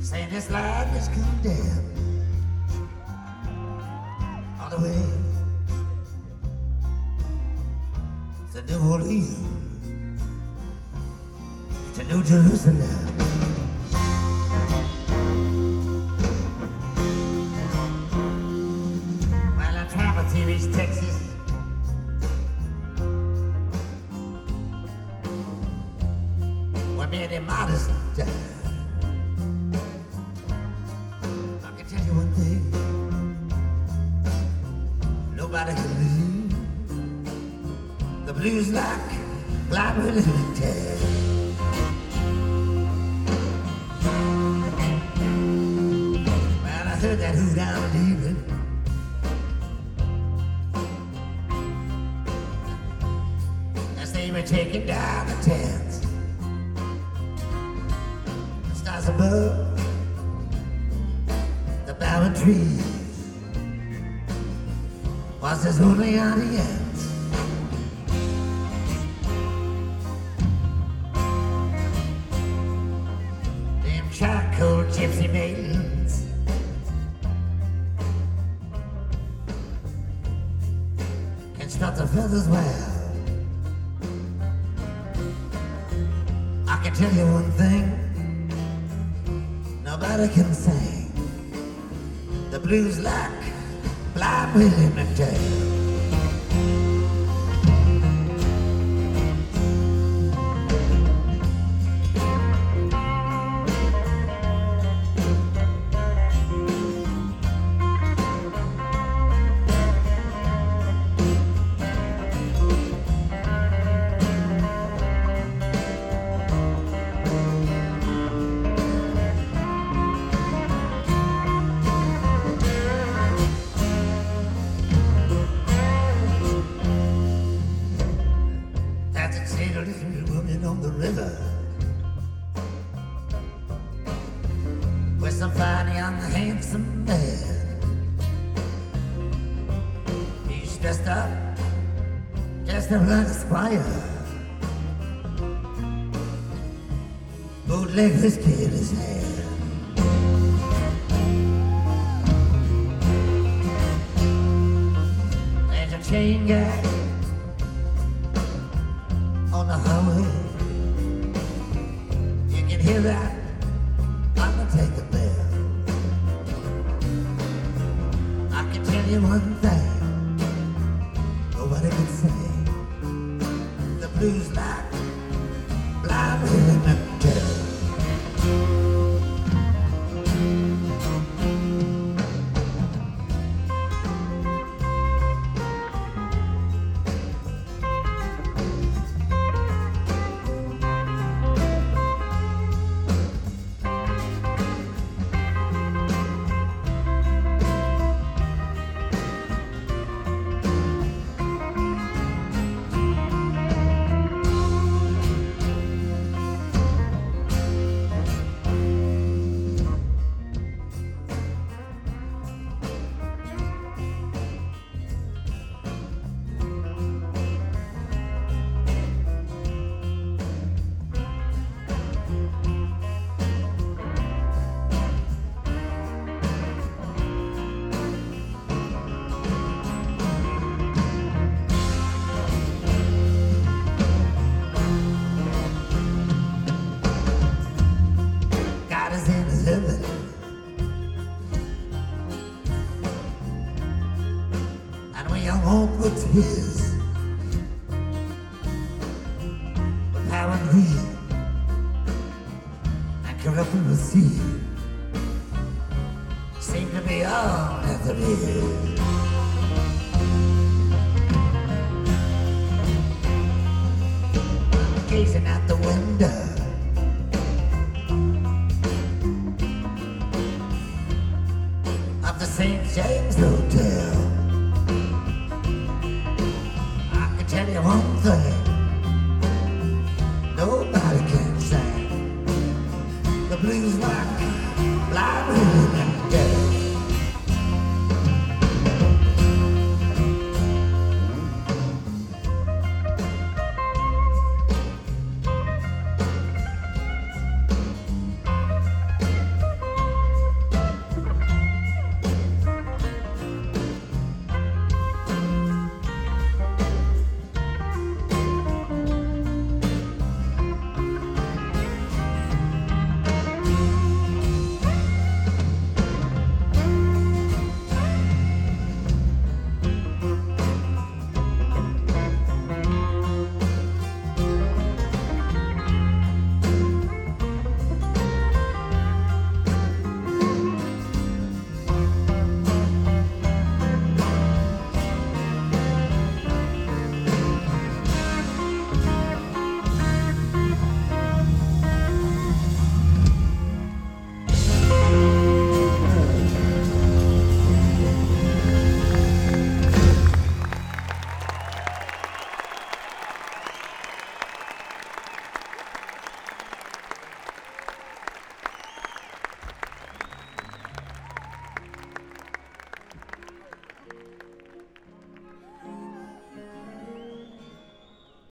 saying this life is condemned all the way to New Orleans, to New Jerusalem. While I travel to East Texas, where many modest died. I can tell you one thing, nobody can leave the blues like blind Willie Tell. Well, I heard that hoot out leaving. As they were taking down the tents, the stars above, the bowing trees was his only audience. Them charcoal gypsy maidens can strut their feathers well. I can tell you one thing, nobody can sing the blues like Blind Willie McTell. On the river with some fine young handsome man. He's dressed up like a squire, bootleg whiskey in his hand. There's a chain gang on the highway. Hear that Undertaker bell. I can tell you one thing, nobody can say the blues like Blind Willie McTell. And when your home looks his with power and greed and corruption with seed seem to be all that there is. Gazing out the window, the St. James Hotel. I can tell you one thing, nobody can sing the blues like